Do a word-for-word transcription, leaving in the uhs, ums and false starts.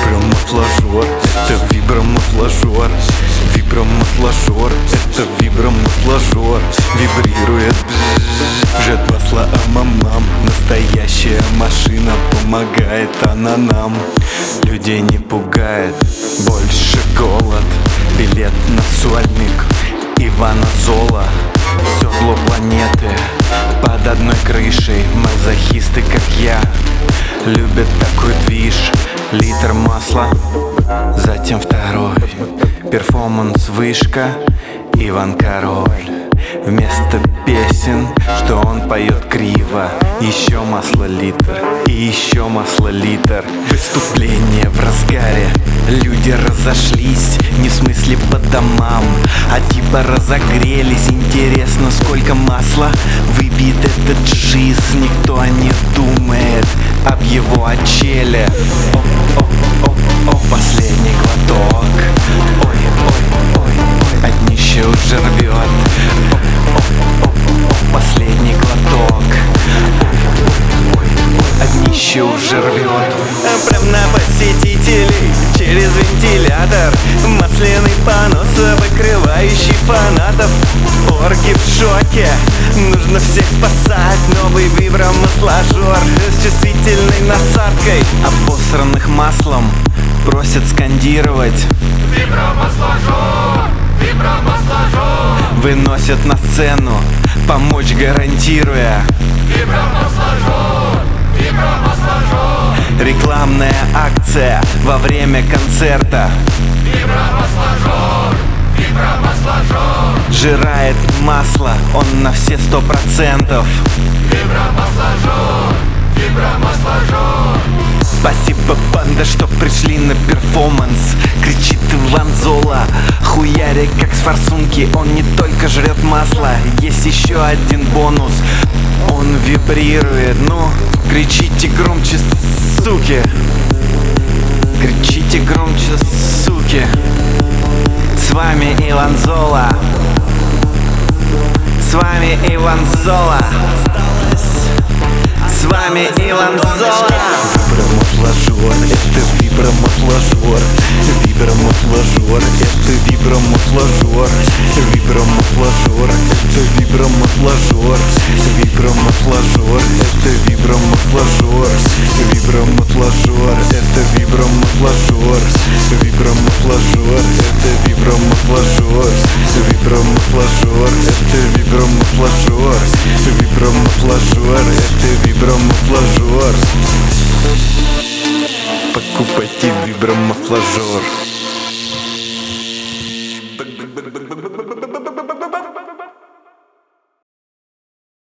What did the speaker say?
Вибромафлажор, это вибромафлажор. Вибромафлажор, это вибромафлажор. Вибрирует, жжет масло, амамам. Настоящая машина, помогает она нам. Людей не пугает больше голод. Билет на сольник Ивана Зола. Все зло планеты под одной крышей. Мазохисты, как я, любят такой движ. Литр масла, затем второй. Перформанс вышка, Иван Король. Вместо песен, что он поет криво. Еще масло литр, и еще масло литр. Выступление в разгаре, люди разошлись. Не в смысле по домам, а типа разогрелись. Интересно, сколько масла выпьет этот жизнь. Никто не думает об его очеле. О-о-о-о, последний глоток. Ой-ой-ой, ой, от днища уже рвет. О-о-о-о, последний глоток. Ой-ой-ой, от днища уже рвет. Прям на посетителей через вентилятор. Масляный понос, выкрывающий фанатов. Орги в шоке, нужно всех спасать. Новый вибромафлажор с чувствительной насадкой. Обосранных маслом просят скандировать. Вибромафлажор, вибромафлажор. Выносят на сцену, помочь гарантируя. Вибромафлажор, вибромафлажор. Рекламная акция во время концерта. Вибромафлажор, вибромафлажор. Жирает масло, он на все сто процентов. Вибромафлажор, вибромафлажор. Спасибо, банда, что пришли на перформанс. Кричит Иван Зола, хуяря как с форсунки. Он не только жрет масло, есть еще один бонус. Он вибрирует, ну, кричите громче, суки. Кричите громче, суки. С вами Иван Зола. С вами Иван Зола. С вами Иван Зола. Вибромафлажор, это вибромафлажор. Вибромафлажор, это вибромафлажор. Вибромафлажор, это вибромафлажор. Вибромафлажор, это вибромафлажор. Вибромафлажор, это вибромафлажор. Вибромафлажор, это вибромафлажор. Вибромафлажор, это вибромафлажор. Вибромафлажор, это вибромафлажор. Покупайте вибромафлажор.